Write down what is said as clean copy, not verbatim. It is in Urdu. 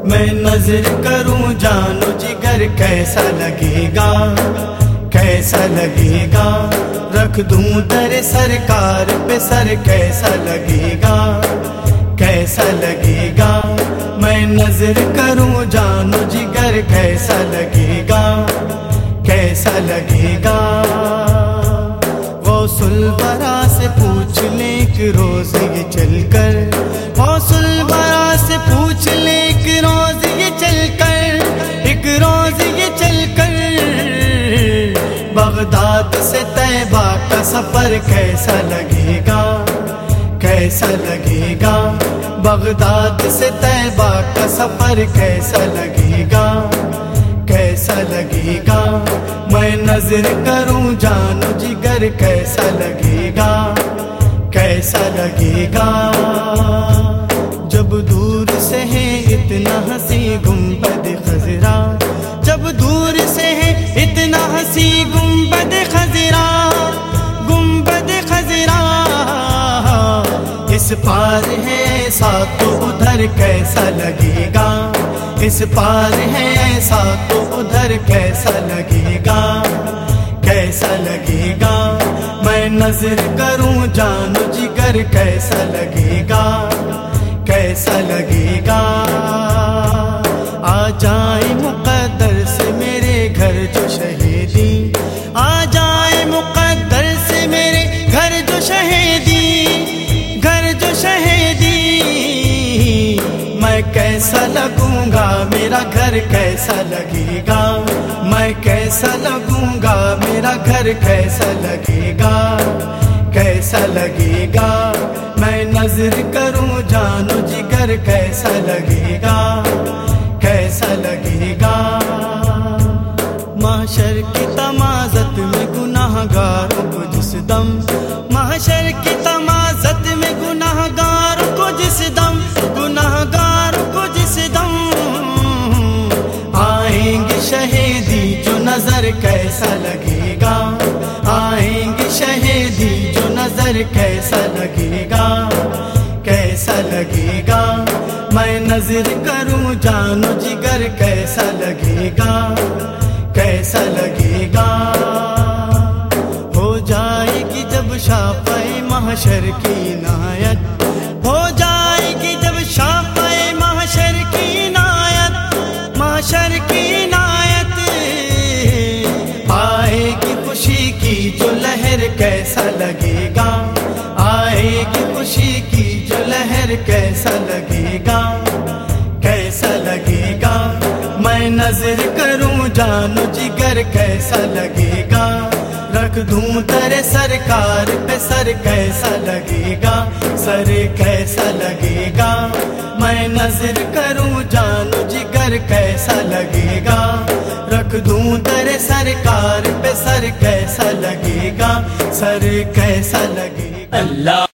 میں نظر کروں جان و جگر کیسا لگے گا، کیسا لگے گا، رکھ دوں در سرکار پہ سر کیسا لگے گا، کیسا لگے گا، میں نظر کروں جان و جگر کیسا لگے گا، کیسا لگے گا۔ غوث الورا سے پوچھ لیں کہ روز یہ چل کر، غوث الورا سے پوچھ لیں ایک روز یہ چل کر، ایک روز یہ چل کر، بغداد سے طیبہ کا سفر کیسا لگے گا، کیسا لگے گا، بغداد سے طیبہ کا سفر کیسا لگے گا، کیسا لگے گا، میں نظر کروں جان و جگر کیسا لگے گا، کیسا لگے گا۔ جب دور سے ہے اتنا ہنسی گنبد خضرا، جب دور سے ہے اتنا ہنسی گنبد خضرا، گنبد خضرا، اس پار ہے ایسا تو ادھر کیسا لگے گا، اس پار ہے ایسا تو ادھر کیسا لگے گا، کیسا لگے گا، میں نظر کروں جان و جگر کیسا لگے گا، کیسا لگے گا۔ آ جائے مقدر سے میرے گھر جو شہیدی، آ جائے مقدر سے میرے گھر جو شہیدی، گھر جو شہیدی، میں کیسا لگوں گا، میرا گھر کیسا لگے گا، میں کیسا لگوں گا، میرا گھر کیسا لگے گا، کیسا لگے گا، میں نظر کروں جان و جگر کیسا لگے گا، کیسا لگے گا۔ محشر کی تمازت میں گناہ گاروں کو جس دم، محشر کی تمازت میں گناہ گاروں کو جس دم، گناہ گاروں کو جس دم، آئیں گے شہیدی جو نظر کیسا لگے گا، آئیں گے شہیدی جو نظر کیسا لگے گا، کیسا لگے گا، میں نظر کروں جان و جگر کیسا لگے گا، کیسا لگے گا۔ ہو جائے گی جب شافعِ محشر کی عنایت، ہو جائے گی جب شافعِ محشر کی عنایت، محشر کی عنایت، آئے گی خوشی کی جو لہر کیسا لگے گا، آئے گی خوشی کی جو لہر کیسا لگے گا، کیسا لگے گا، میں نظر کروں جان و جگر کیسا لگے گا، رکھ دوں تیرے سرکار پہ سر کیسا لگے گا، سر کیسا لگے گا، میں نظر کروں جان و جگر کیسا لگے گا، رکھ دوں تیرے سرکار پہ سر کیسا لگے گا، سر کیسا لگے گا۔ اللہ